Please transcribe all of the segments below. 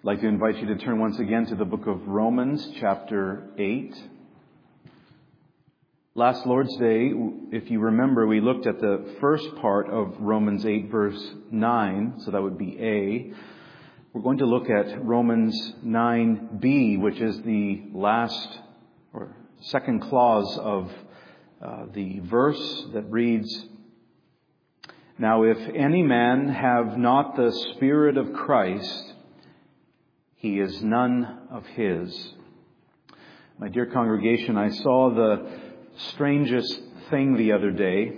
I'd like to invite you to turn once again to the book of Romans, chapter 8. Last Lord's Day, if you remember, we looked at the first part of Romans 8, verse 9, so that would be A. We're going to look at Romans 9b, which is the last or second clause of the verse that reads, "Now if any man have not the Spirit of Christ, he is none of his." My dear congregation, I saw the strangest thing the other day.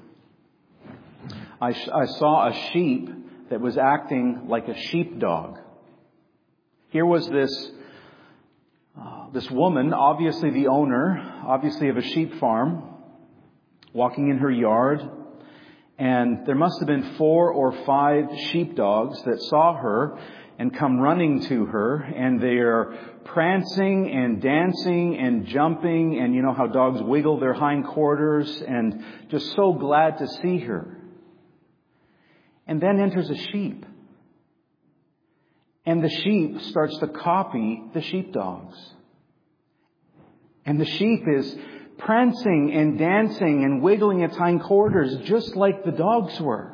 I saw a sheep that was acting like a sheepdog. Here was this woman, obviously the owner, obviously of a sheep farm, walking in her yard. And there must have been 4 or 5 sheepdogs that saw her and come running to her, and they are prancing and dancing and jumping, and you know how dogs wiggle their hindquarters, and just so glad to see her. And then enters a sheep. And the sheep starts to copy the sheepdogs. And the sheep is prancing and dancing and wiggling its hindquarters just like the dogs were.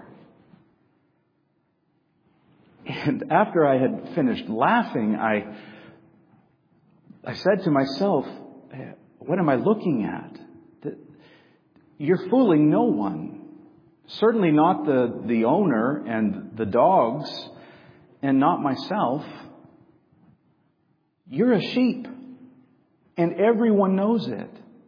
And after I had finished laughing, I said to myself, what am I looking at? You're fooling no one. Certainly not the owner and the dogs, and not myself. You're a sheep, and everyone knows it.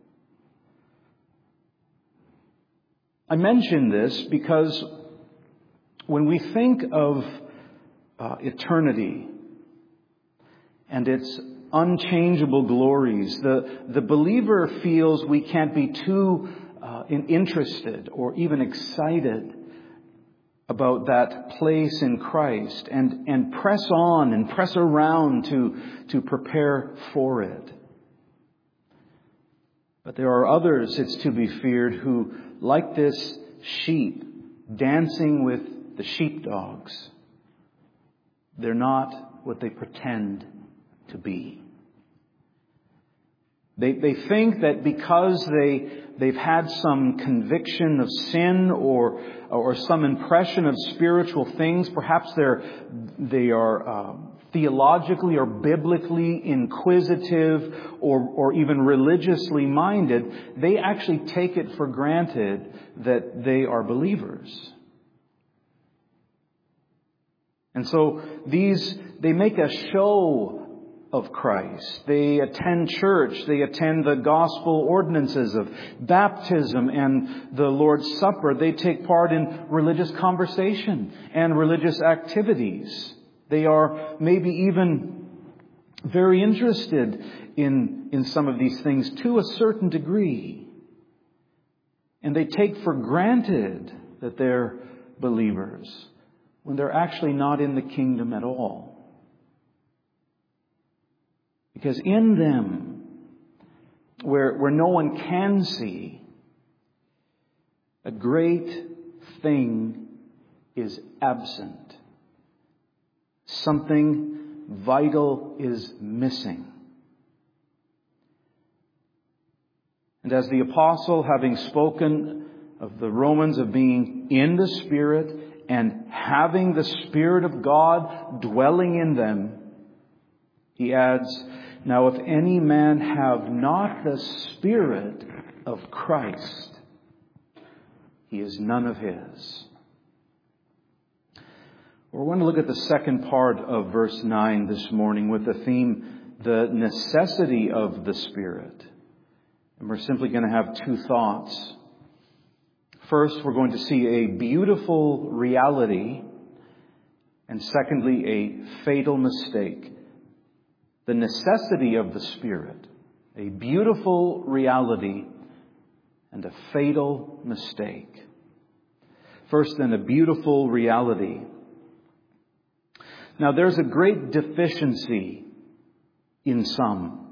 I mention this because when we think of eternity and its unchangeable glories, the believer feels we can't be too interested or even excited about that place in Christ and press on and press around to prepare for it. But there are others, it's to be feared, who, like this sheep dancing with the sheepdogs, they're not what they pretend to be. They think that because they've had some conviction of sin or some impression of spiritual things, perhaps they are theologically or biblically inquisitive or even religiously minded, they actually take it for granted that they are believers. And so they make a show of Christ. They attend church. They attend the gospel ordinances of baptism and the Lord's Supper. They take part in religious conversation and religious activities. They are maybe even very interested in some of these things to a certain degree. And they take for granted that they're believers when they're actually not in the kingdom at all. Because in them, where no one can see, a great thing is absent. Something vital is missing. And as the apostle, having spoken of the Romans of being in the Spirit and having the Spirit of God dwelling in them, he adds, "Now if any man have not the Spirit of Christ, he is none of his." We're going to look at the second part of verse 9 this morning with the theme, the necessity of the Spirit. And we're simply going to have 2 thoughts. First, we're going to see a beautiful reality, and secondly, a fatal mistake. The necessity of the Spirit, a beautiful reality, and a fatal mistake. First, then, a beautiful reality. Now, there's a great deficiency in some.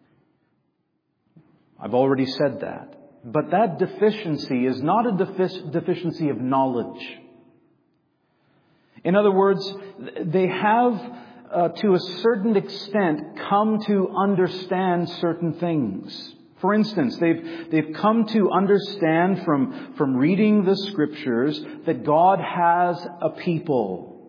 I've already said that. But that deficiency is not a deficiency of knowledge. In other words, they have to a certain extent, come to understand certain things. For instance, they've come to understand from reading the Scriptures that God has a people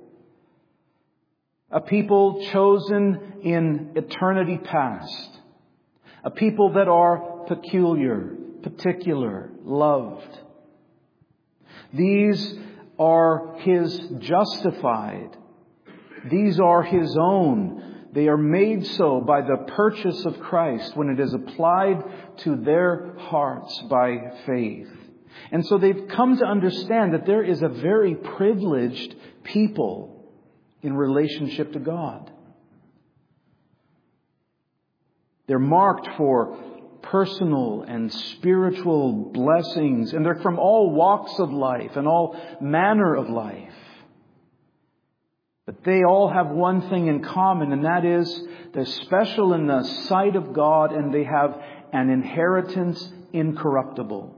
chosen in eternity past, a people that are peculiar, particular, loved. These are His justified. These are His own. They are made so by the purchase of Christ when it is applied to their hearts by faith. And so they've come to understand that there is a very privileged people in relationship to God. They're marked for personal and spiritual blessings, and they're from all walks of life and all manner of life. But they all have one thing in common, and that is they're special in the sight of God, and they have an inheritance incorruptible.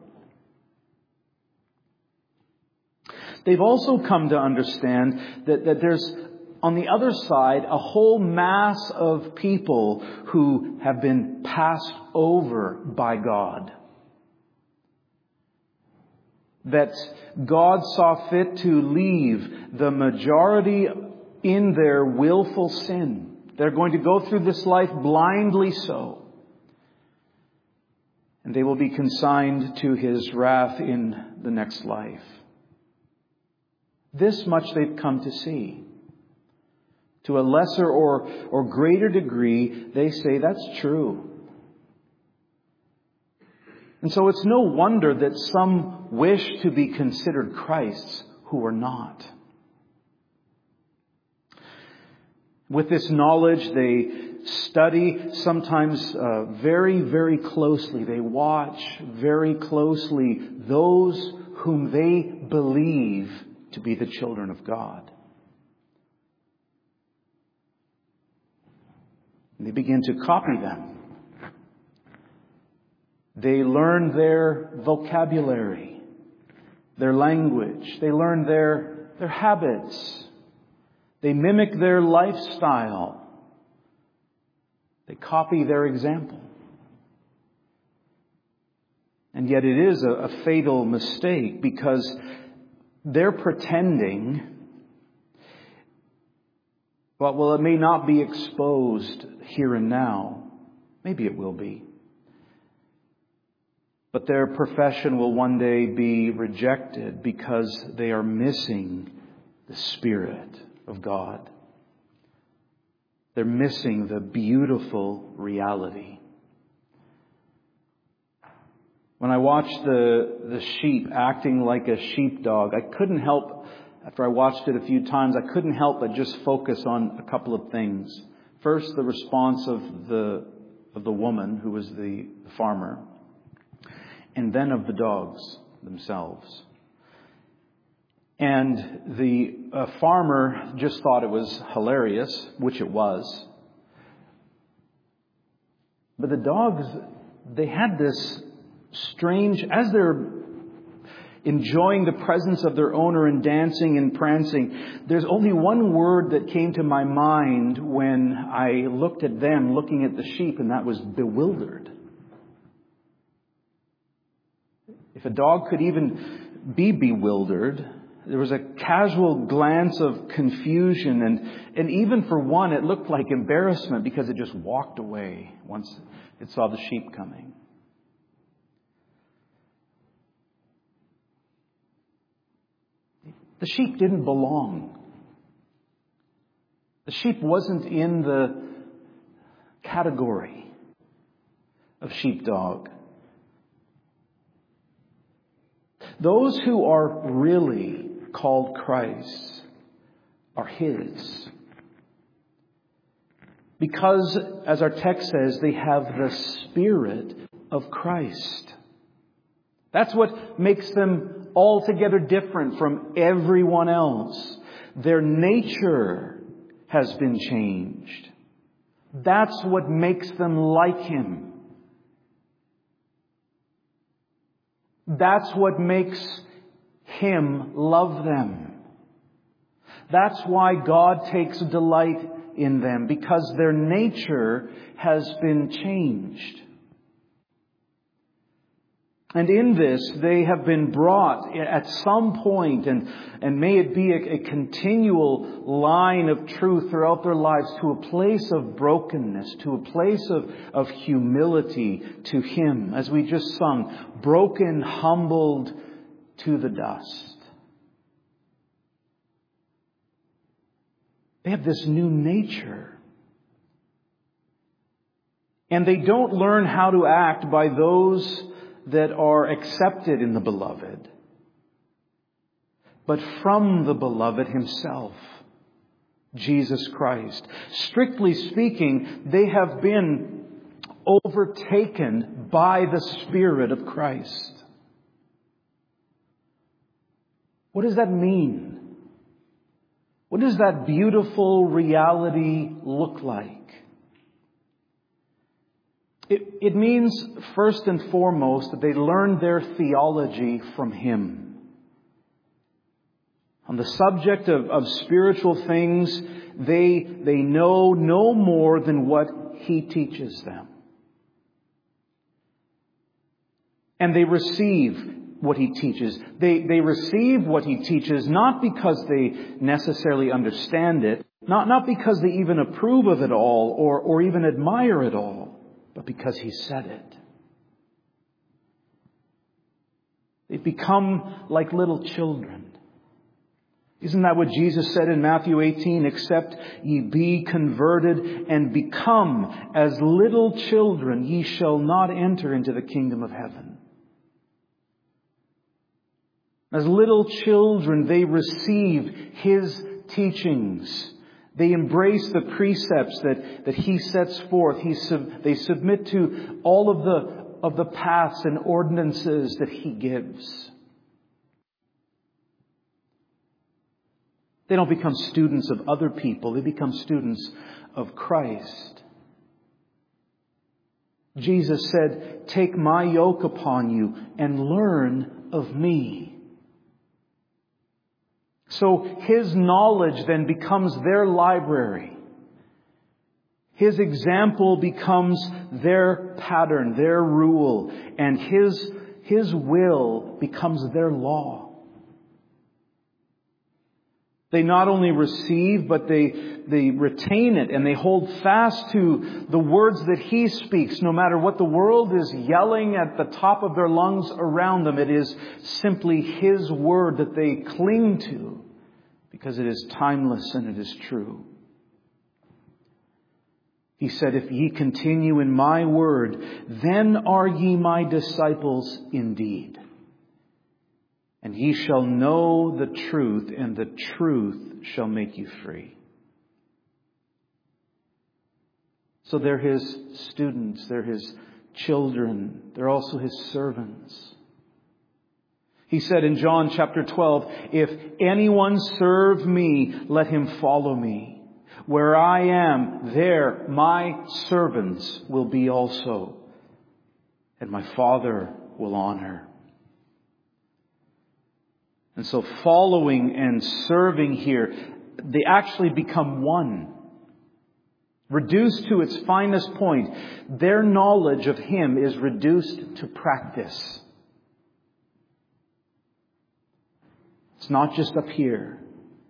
They've also come to understand that there's, on the other side, a whole mass of people who have been passed over by God. That God saw fit to leave the majority in their willful sin. They're going to go through this life blindly so. And they will be consigned to His wrath in the next life. This much they've come to see. To a lesser or greater degree, they say that's true. And so it's no wonder that some wish to be considered Christ's who are not. With this knowledge, they study sometimes very, very closely. They watch very closely those whom they believe to be the children of God. And they begin to copy them. They learn their vocabulary, their language. They learn their habits. They mimic their lifestyle. They copy their example. And yet it is a fatal mistake, because they're pretending, well, it may not be exposed here and now. Maybe it will be. But their profession will one day be rejected because they are missing the Spirit of God. They're missing the beautiful reality. When I watched the sheep acting like a sheepdog, I couldn't help, after I watched it a few times, I couldn't help but just focus on a couple of things. First, the response of the woman who was the farmer, and then of the dogs themselves. And the farmer just thought it was hilarious, which it was. But the dogs, they had this strange, as they're enjoying the presence of their owner and dancing and prancing, there's only one word that came to my mind when I looked at them looking at the sheep, and that was bewildered. If a dog could even be bewildered, there was a casual glance of confusion, and even for one, it looked like embarrassment, because it just walked away once it saw the sheep coming. The sheep didn't belong. The sheep wasn't in the category of sheepdog. Those who are really called Christ are His. Because, as our text says, they have the Spirit of Christ. That's what makes them altogether different from everyone else. Their nature has been changed. That's what makes them like Him. That's what makes Him love them. That's why God takes delight in them because their nature has been changed. And in this, they have been brought at some point, and may it be a continual line of truth throughout their lives, to a place of brokenness, to a place of humility to Him. As we just sung, broken, humbled to the dust. They have this new nature. And they don't learn how to act by those that are accepted in the Beloved, but from the Beloved Himself, Jesus Christ. Strictly speaking, they have been overtaken by the Spirit of Christ. What does that mean? What does that beautiful reality look like? It means, first and foremost, that they learn their theology from Him. On the subject of spiritual things, they know no more than what He teaches them. And they receive what He teaches. They receive what He teaches not because they necessarily understand it, not because they even approve of it all or even admire it all, but because He said it. They become like little children. Isn't that what Jesus said in Matthew 18? Except ye be converted and become as little children, ye shall not enter into the kingdom of heaven. As little children, they receive His teachings. They embrace the precepts that He sets forth. They submit to all of the paths and ordinances that He gives. They don't become students of other people. They become students of Christ. Jesus said, "Take my yoke upon you and learn of me." So His knowledge then becomes their library. His example becomes their pattern, their rule, and His will becomes their law. They not only receive, but they retain it, and they hold fast to the words that He speaks. No matter what the world is yelling at the top of their lungs around them, it is simply His word that they cling to, because it is timeless and it is true. He said, "If ye continue in my word, then are ye my disciples indeed. And ye shall know the truth, and the truth shall make you free." So they're His students, they're His children, they're also His servants. He said in John chapter 12, "If anyone serve me, let him follow me. Where I am, there my servants will be also, and my Father will honor." And so following and serving here, they actually become one. Reduced to its finest point, their knowledge of Him is reduced to practice. It's not just up here.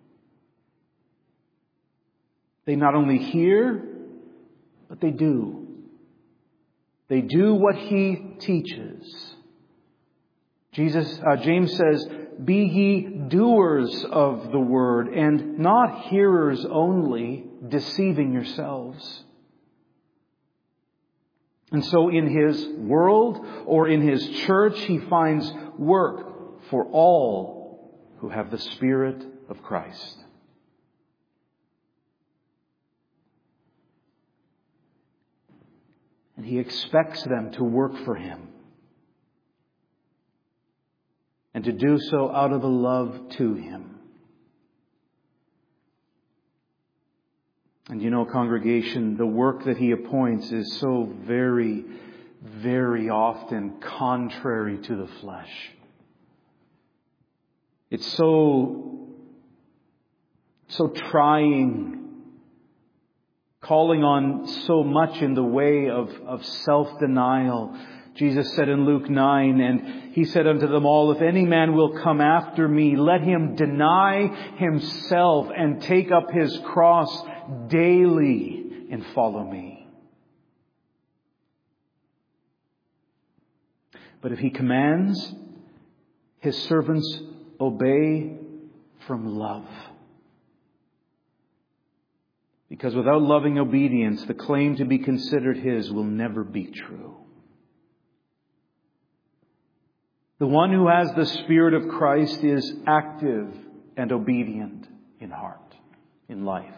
They not only hear, but they do. They do what He teaches. James says, "Be ye doers of the word, and not hearers only, deceiving yourselves." And so in His world or in His church, He finds work for all who have the Spirit of Christ. And He expects them to work for Him, and to do so out of a love to Him. And you know, congregation, the work that He appoints is so very, very often contrary to the flesh. It's so trying calling on so much in the way of self-denial. Jesus said in Luke 9, and He said unto them all, if any man will come after me, let him deny himself and take up his cross daily and follow me. But if He commands, His servants obey from love. Because without loving obedience, the claim to be considered His will never be true. The one who has the Spirit of Christ is active and obedient in heart, in life.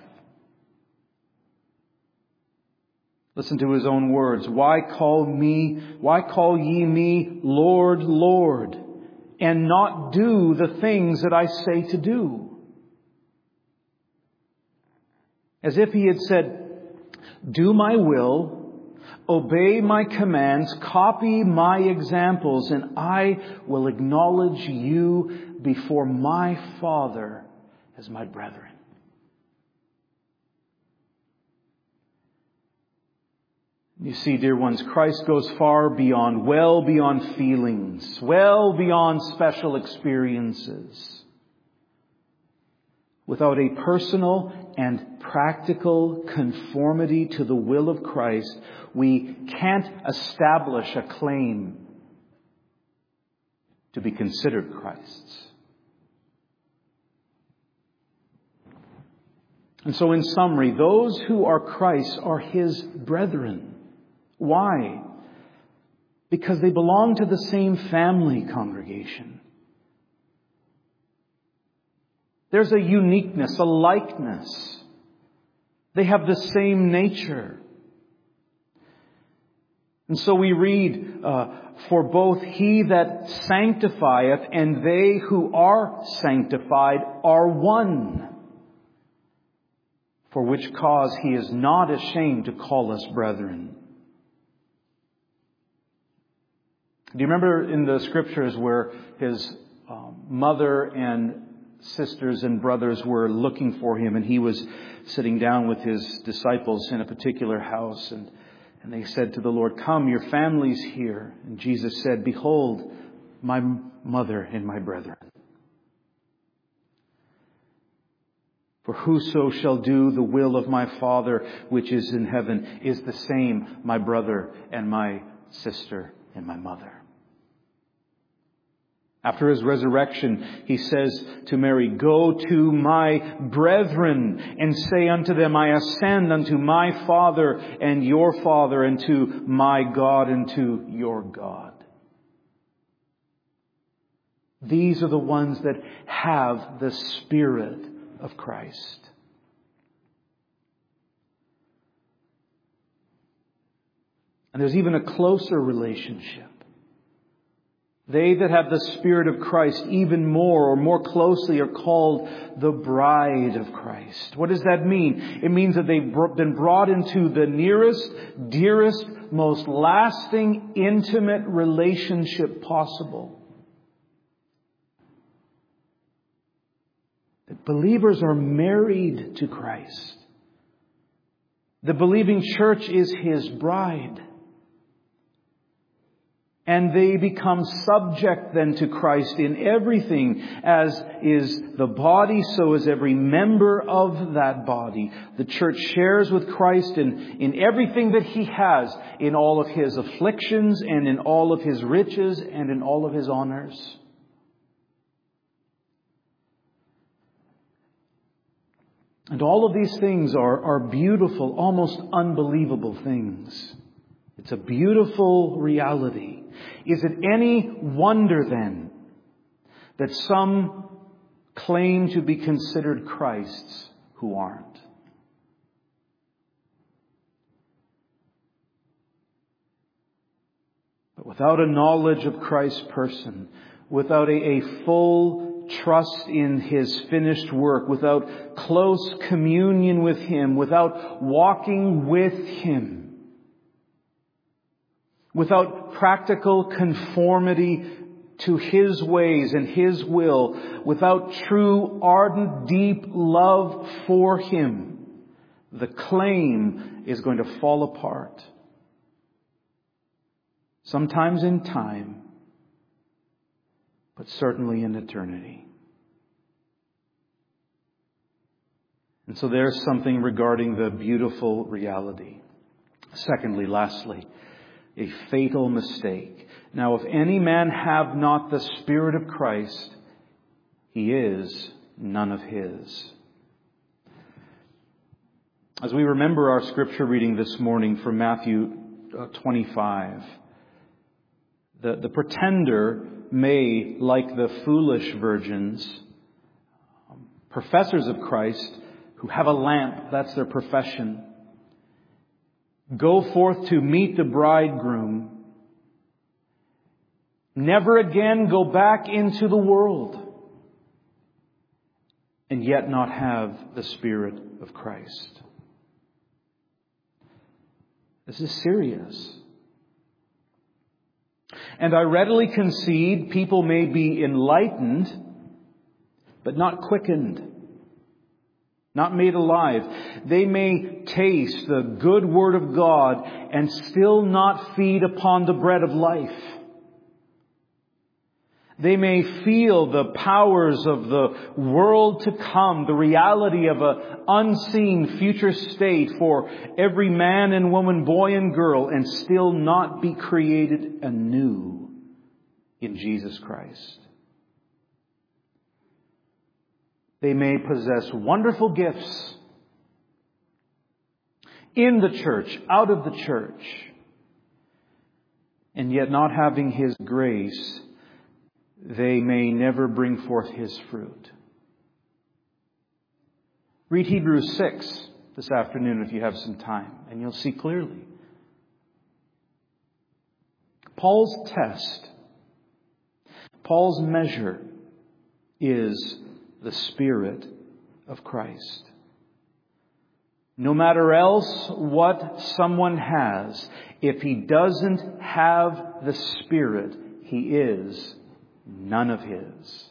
Listen to His own words. Why call ye me Lord, Lord, and not do the things that I say to do? As if He had said, do my will, obey my commands, copy my examples, and I will acknowledge you before my Father as my brethren. You see, dear ones, Christ goes far beyond, well beyond feelings, well beyond special experiences. Without a personal and practical conformity to the will of Christ, we can't establish a claim to be considered Christ's. And so in summary, those who are Christ's are His brethren. Why? Because they belong to the same family, congregation. There's a uniqueness, a likeness. They have the same nature. And so we read, for both He that sanctifieth and they who are sanctified are one. For which cause He is not ashamed to call us brethren. Do you remember in the Scriptures where His mother and sisters and brothers were looking for Him, and He was sitting down with His disciples in a particular house, and they said to the Lord, come, your family's here. And Jesus said, behold, my mother and my brethren. For whoso shall do the will of my Father which is in heaven is the same my brother and my sister and my mother. After His resurrection, He says to Mary, go to my brethren and say unto them, I ascend unto my Father and your Father, and to my God and to your God. These are the ones that have the Spirit of Christ. And there's even a closer relationship. They that have the Spirit of Christ even more or more closely are called the bride of Christ. What does that mean? It means that they've been brought into the nearest, dearest, most lasting, intimate relationship possible. That believers are married to Christ. The believing church is His bride. And they become subject then to Christ in everything. As is the body, so is every member of that body. The church shares with Christ in everything that He has, in all of His afflictions and in all of His riches and in all of His honors. And all of these things are beautiful, almost unbelievable things. It's a beautiful reality. Is it any wonder then that some claim to be considered Christ's who aren't? But without a knowledge of Christ's person, without a full trust in His finished work, without close communion with Him, without walking with Him, without practical conformity to His ways and His will, without true, ardent, deep love for Him, the claim is going to fall apart. Sometimes in time, but certainly in eternity. And so there's something regarding the beautiful reality. Secondly, lastly, a fatal mistake. Now, if any man have not the Spirit of Christ, he is none of His. As we remember our scripture reading this morning from Matthew 25, the pretender may, like the foolish virgins, professors of Christ, who have a lamp, that's their profession, go forth to meet the bridegroom, never again go back into the world, and yet not have the Spirit of Christ. This is serious. And I readily concede people may be enlightened, but not quickened. Not made alive. They may taste the good Word of God and still not feed upon the bread of life. They may feel the powers of the world to come, the reality of an unseen future state for every man and woman, boy and girl, and still not be created anew in Jesus Christ. They may possess wonderful gifts in the church, out of the church, and yet not having His grace, they may never bring forth His fruit. Read Hebrews 6 this afternoon if you have some time, and you'll see clearly. Paul's test, Paul's measure is the Spirit of Christ. No matter else what someone has, if he doesn't have the Spirit, he is none of His.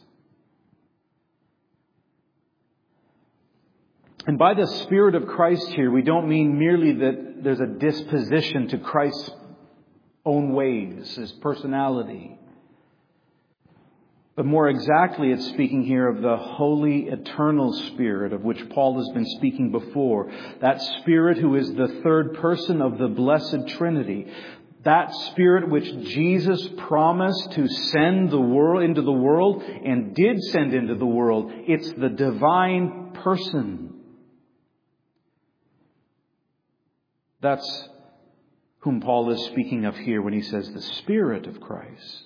And by the Spirit of Christ here, we don't mean merely that there's a disposition to Christ's own ways, His personality. But more exactly, it's speaking here of the Holy Eternal Spirit of which Paul has been speaking before. That Spirit who is the third person of the Blessed Trinity. That Spirit which Jesus promised to send into the world and did send into the world. It's the divine person. That's whom Paul is speaking of here when he says the Spirit of Christ,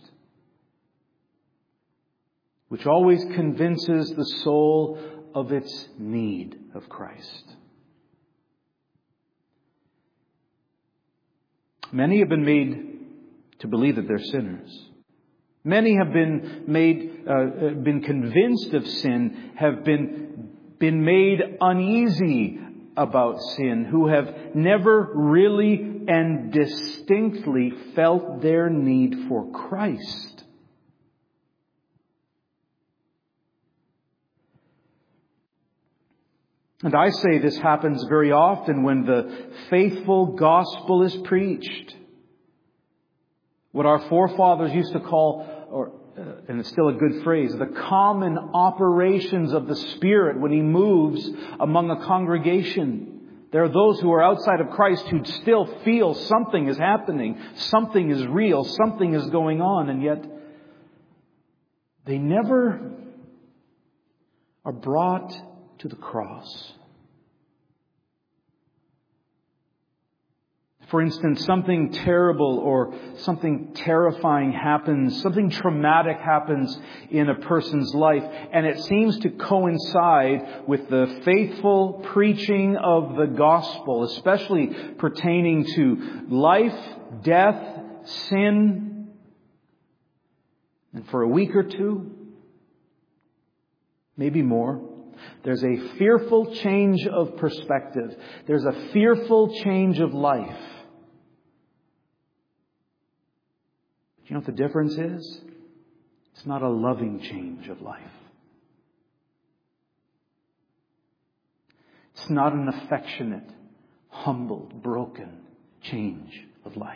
which always convinces the soul of its need of Christ. Many have been made to believe that they're sinners. Many have been convinced of sin, have been made uneasy about sin, who have never really and distinctly felt their need for Christ. And I say this happens very often when the faithful gospel is preached. What our forefathers used to call, and it's still a good phrase, the common operations of the Spirit when He moves among a congregation. There are those who are outside of Christ who still feel something is happening, something is real, something is going on, and yet they never are brought to the cross. For instance, something terrible or something terrifying happens, something traumatic happens in a person's life, and it seems to coincide with the faithful preaching of the gospel, especially pertaining to life, death, sin. And for a week or two, maybe more, there's a fearful change of perspective. There's a fearful change of life. Do you know what the difference is? It's not a loving change of life. It's not an affectionate, humbled, broken change of life.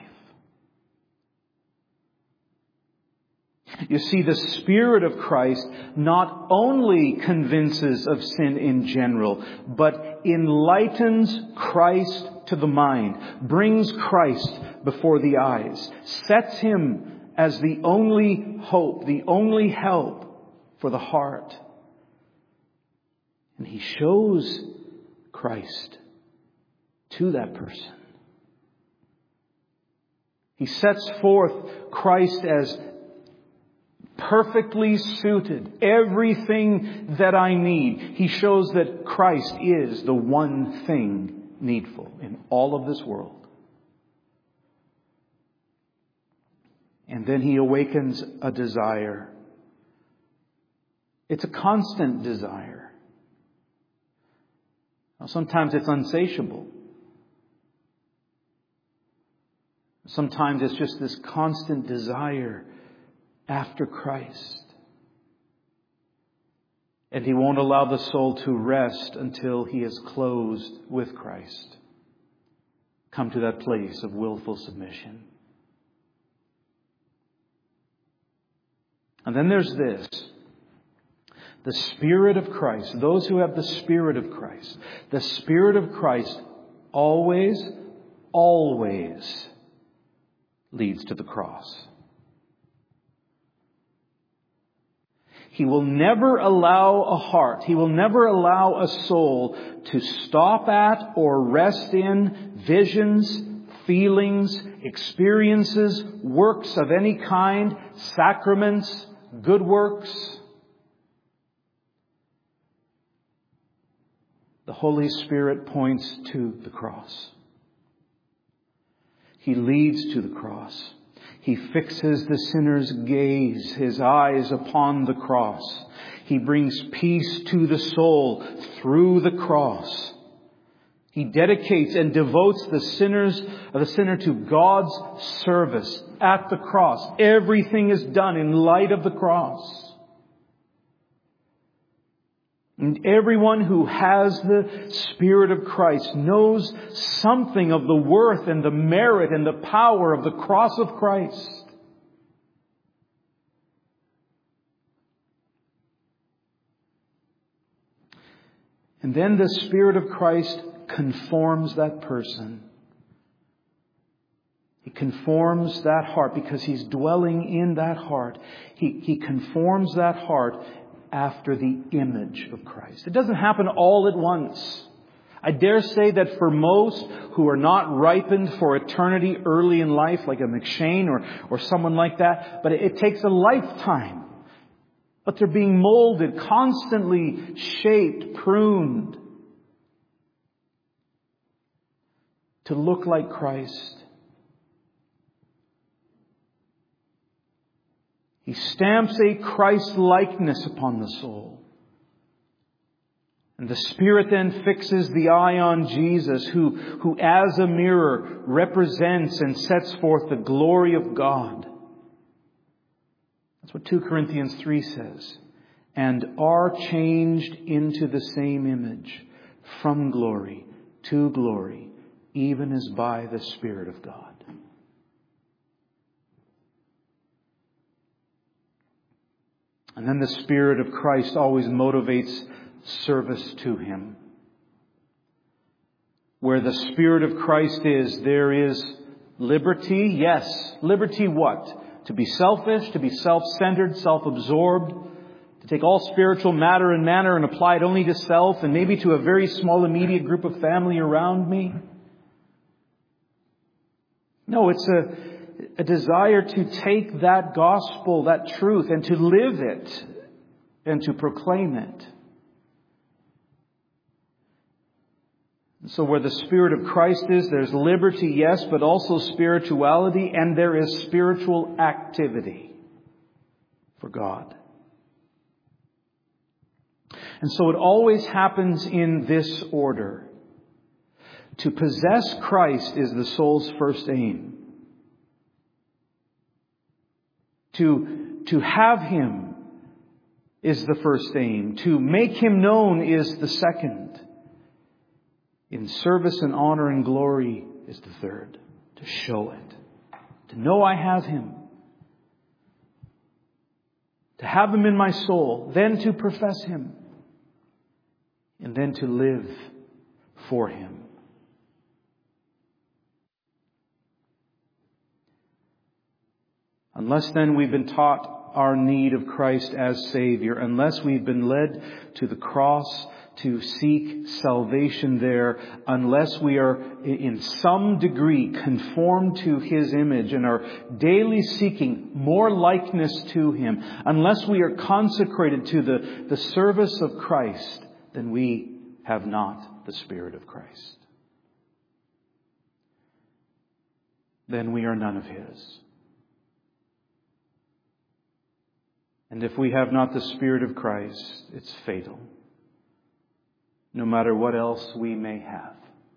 You see, the Spirit of Christ not only convinces of sin in general, but enlightens Christ to the mind, brings Christ before the eyes, sets Him as the only hope, the only help for the heart. And He shows Christ to that person. He sets forth Christ as perfectly suited, everything that I need. He shows that Christ is the one thing needful in all of this world. And then He awakens a desire. It's a constant desire. Now, sometimes it's unsatiable. Sometimes it's just this constant desire after Christ. And He won't allow the soul to rest until he is closed with Christ. Come to that place of willful submission. And then there's this. The Spirit of Christ. Those who have the Spirit of Christ. The Spirit of Christ always leads to the cross. He will never allow a heart, He will never allow a soul to stop at or rest in visions, feelings, experiences, works of any kind, sacraments, good works. The Holy Spirit points to the cross. He leads to the cross. He fixes the sinner's gaze, his eyes upon the cross. He brings peace to the soul through the cross. He dedicates and devotes the sinner to God's service at the cross. Everything is done in light of the cross. And everyone who has the Spirit of Christ knows something of the worth and the merit and the power of the cross of Christ. And then the Spirit of Christ conforms that person. He conforms that heart because He's dwelling in that heart. He conforms that heart after the image of Christ. It doesn't happen all at once. I dare say that for most who are not ripened for eternity early in life, like a McShane or someone like that, but it takes a lifetime. But they're being molded, constantly shaped, pruned to look like Christ. He stamps a Christ-likeness upon the soul. And the Spirit then fixes the eye on Jesus, who as a mirror represents and sets forth the glory of God. That's what 2 Corinthians 3 says. And are changed into the same image from glory to glory, even as by the Spirit of God. And then the Spirit of Christ always motivates service to Him. Where the Spirit of Christ is, there is liberty. Yes. Liberty what? To be selfish, to be self-centered, self-absorbed, to take all spiritual matter and manner and apply it only to self and maybe to a very small immediate group of family around me. No, it's a desire to take that gospel, that truth, and to live it and to proclaim it. So where the Spirit of Christ is, there's liberty, yes, but also spirituality, and there is spiritual activity for God. And so it always happens in this order. To possess Christ is the soul's first aim. To have Him is the first aim. To make Him known is the second. In service and honor and glory is the third. To show it. To know I have Him. To have Him in my soul. Then to profess Him. And then to live for Him. Unless then we've been taught our need of Christ as Savior, unless we've been led to the cross to seek salvation there, unless we are in some degree conformed to His image and are daily seeking more likeness to Him, unless we are consecrated to the service of Christ, then we have not the Spirit of Christ. Then we are none of His. And if we have not the Spirit of Christ, it's fatal. No matter what else we may have.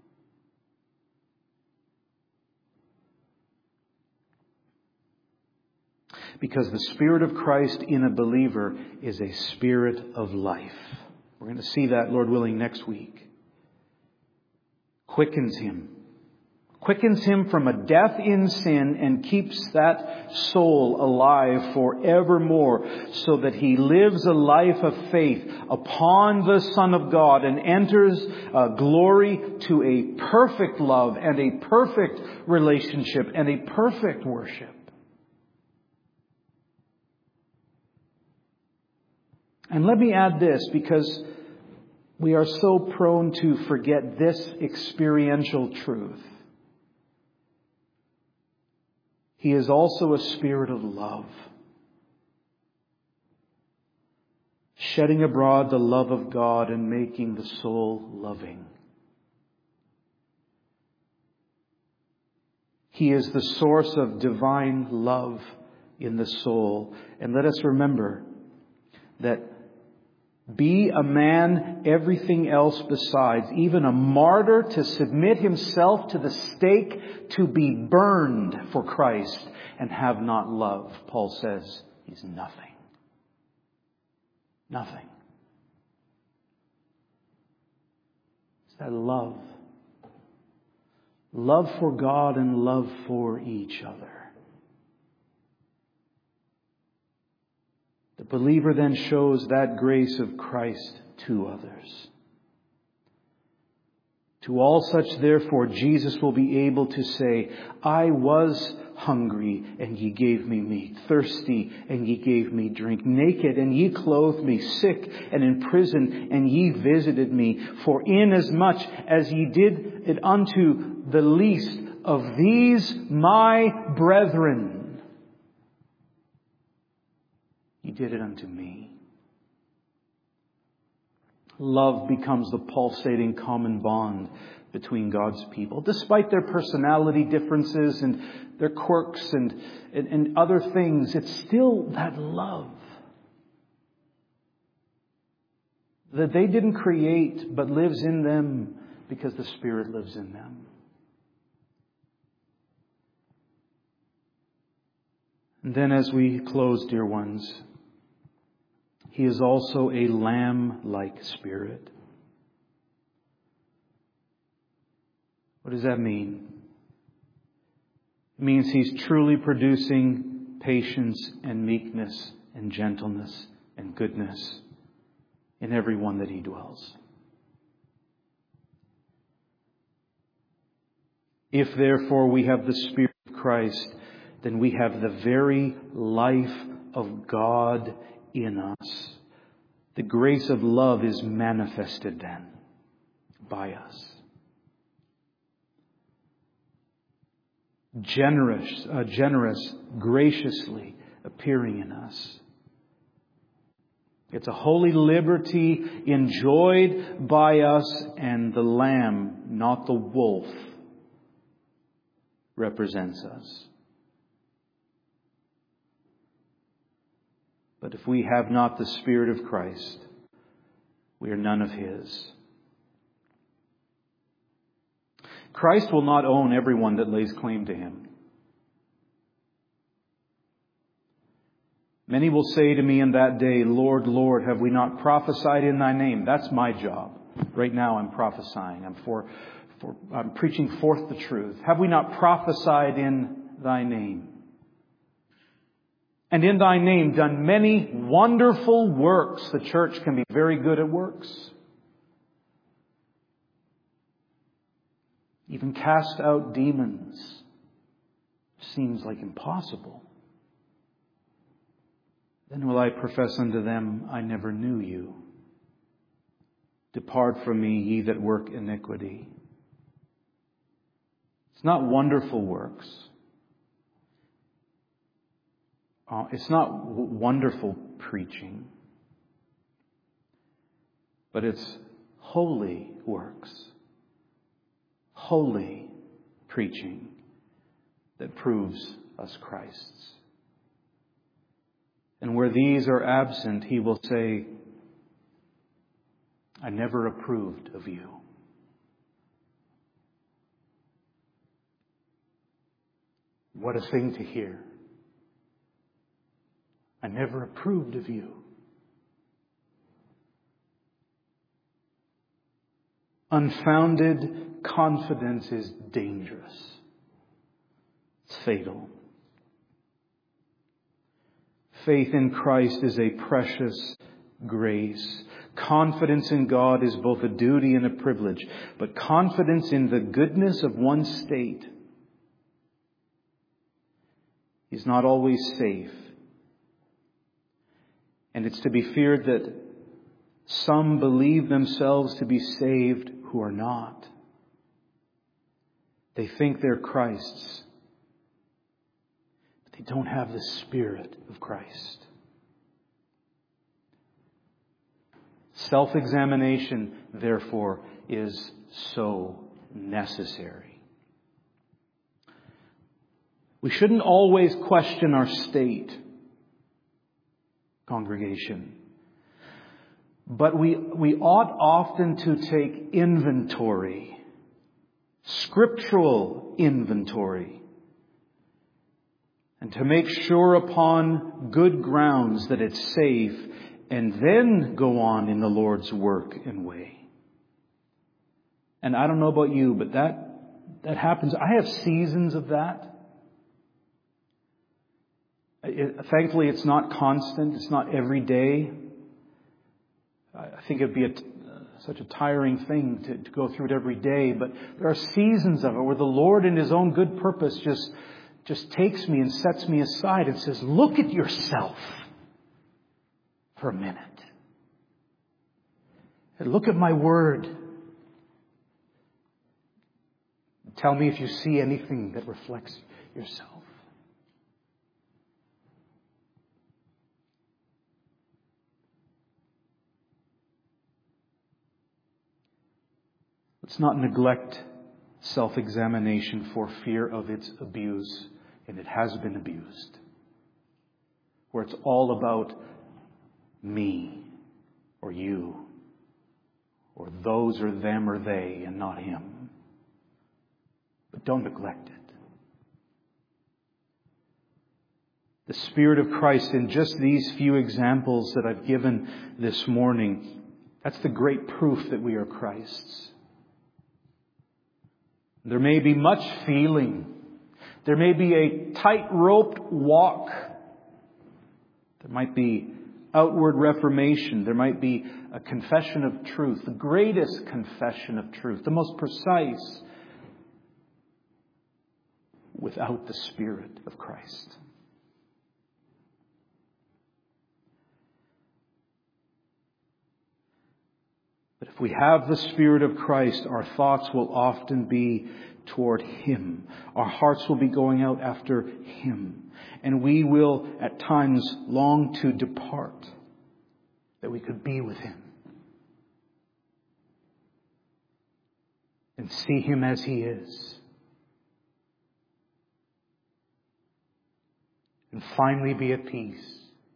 Because the Spirit of Christ in a believer is a spirit of life. We're going to see that, Lord willing, next week. Quickens him. Quickens him from a death in sin and keeps that soul alive forevermore so that he lives a life of faith upon the Son of God and enters glory to a perfect love and a perfect relationship and a perfect worship. And let me add this, because we are so prone to forget this experiential truth. He is also a spirit of love, shedding abroad the love of God and making the soul loving. He is the source of divine love in the soul. And let us remember that be a man, everything else besides, even a martyr, to submit himself to the stake, to be burned for Christ, and have not love, Paul says, he's nothing. Nothing. It's that love. Love for God and love for each other. The believer then shows that grace of Christ to others. To all such, therefore, Jesus will be able to say, I was hungry, and ye gave me meat, thirsty, and ye gave me drink, naked, and ye clothed me, sick, and in prison, and ye visited me. For inasmuch as ye did it unto the least of these my brethren, He did it unto me. Love becomes the pulsating common bond between God's people. Despite their personality differences and their quirks and other things, it's still that love that they didn't create but lives in them because the Spirit lives in them. And then as we close, dear ones, He is also a lamb-like spirit. What does that mean? It means He's truly producing patience and meekness and gentleness and goodness in everyone that He dwells. If therefore we have the Spirit of Christ, then we have the very life of God in us. The grace of love is manifested then by us. Generous, graciously appearing in us. It's a holy liberty enjoyed by us, and the lamb, not the wolf, represents us. But if we have not the Spirit of Christ, we are none of His. Christ will not own everyone that lays claim to Him. Many will say to me in that day, Lord, Lord, have we not prophesied in Thy name? That's my job. Right now I'm prophesying. I'm preaching forth the truth. Have we not prophesied in Thy name? And in Thy name done many wonderful works. The church can be very good at works. Even cast out demons seems like impossible. Then will I profess unto them, I never knew you. Depart from me, ye that work iniquity. It's not wonderful works. It's not wonderful preaching. But it's holy works. Holy preaching that proves us Christ's. And where these are absent, He will say, I never approved of you. What a thing to hear. I never approved of you. Unfounded confidence is dangerous. It's fatal. Faith in Christ is a precious grace. Confidence in God is both a duty and a privilege. But confidence in the goodness of one's state is not always safe. And it's to be feared that some believe themselves to be saved who are not. They think they're Christ's, but they don't have the Spirit of Christ. Self-examination, therefore, is so necessary. We shouldn't always question our state, congregation. But we ought often to take inventory, scriptural inventory, and to make sure upon good grounds that it's safe, and then go on in the Lord's work and way. And I don't know about you, but that happens. I have seasons of that. Thankfully, it's not constant. It's not every day. I think it'd be such a tiring thing to go through it every day. But there are seasons of it where the Lord in His own good purpose just takes me and sets me aside and says, look at yourself for a minute. And look at my word. Tell me if you see anything that reflects yourself. Let's not neglect self-examination for fear of its abuse, and it has been abused, where it's all about me or you or those or them or they and not Him. But don't neglect it. The Spirit of Christ in just these few examples that I've given this morning, that's the great proof that we are Christ's. There may be much feeling. There may be a tight-roped walk. There might be outward reformation. There might be a confession of truth, the greatest confession of truth, the most precise, without the Spirit of Christ. But if we have the Spirit of Christ, our thoughts will often be toward Him. Our hearts will be going out after Him. And we will at times long to depart, that we could be with Him and see Him as He is. And finally be at peace.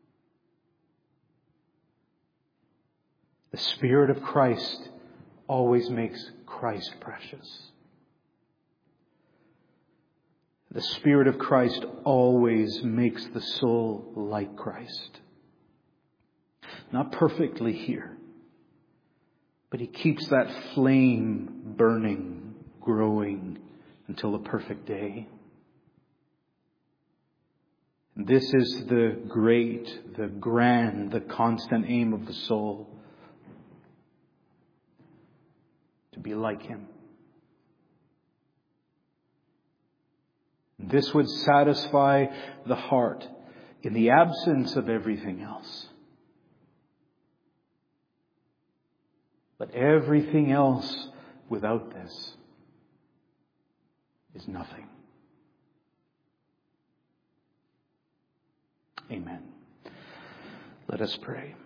The Spirit of Christ always makes Christ precious. The Spirit of Christ always makes the soul like Christ. Not perfectly here, But He keeps that flame burning, growing until the perfect day. And this is the great, the grand, the constant aim of the soul. To be like Him. This would satisfy the heart in the absence of everything else. But everything else without this is nothing. Amen. Let us pray.